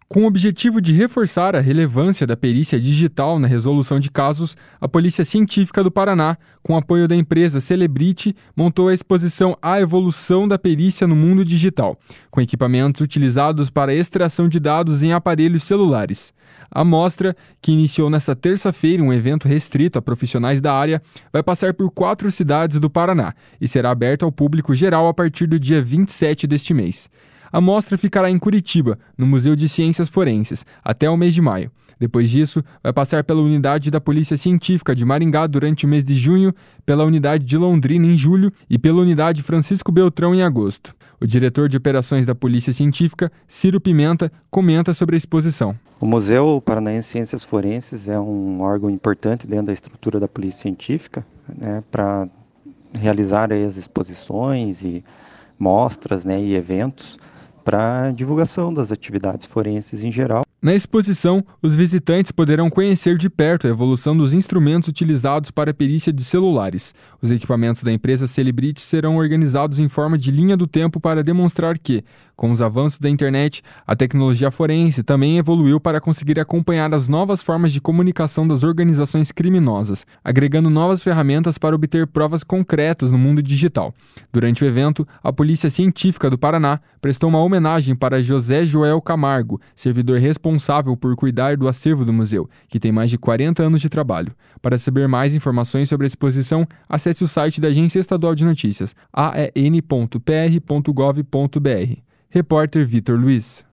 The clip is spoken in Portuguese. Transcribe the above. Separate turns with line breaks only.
Com o objetivo de reforçar a relevância da perícia digital na resolução de casos, a Polícia Científica do Paraná, com apoio da empresa Celebrity, montou a exposição A Evolução da Perícia no Mundo Digital, com equipamentos utilizados para a extração de dados em aparelhos celulares. A mostra, que iniciou nesta terça-feira um evento restrito a profissionais da área, vai passar por 4 cidades do Paraná e será aberta ao público geral a partir do dia 27 deste mês. A mostra ficará em Curitiba, no Museu de Ciências Forenses, até o mês de maio. Depois disso, vai passar pela unidade da Polícia Científica de Maringá durante o mês de junho, pela unidade de Londrina em julho e pela unidade Francisco Beltrão em agosto. O diretor de operações da Polícia Científica, Ciro Pimenta, comenta sobre a exposição.
O Museu Paranaense de Ciências Forenses é um órgão importante dentro da estrutura da Polícia Científica, para realizar as exposições e mostras, e eventos para divulgação das atividades forenses em geral.
Na exposição, os visitantes poderão conhecer de perto a evolução dos instrumentos utilizados para a perícia de celulares. Os equipamentos da empresa Celebrity serão organizados em forma de linha do tempo para demonstrar que, com os avanços da internet, a tecnologia forense também evoluiu para conseguir acompanhar as novas formas de comunicação das organizações criminosas, agregando novas ferramentas para obter provas concretas no mundo digital. Durante o evento, a Polícia Científica do Paraná prestou uma homenagem para José Joel Camargo, servidor responsável por cuidar do acervo do museu, que tem mais de 40 anos de trabalho. Para saber mais informações sobre a exposição, acesse o site da Agência Estadual de Notícias, aen.pr.gov.br. Repórter Vitor Luiz.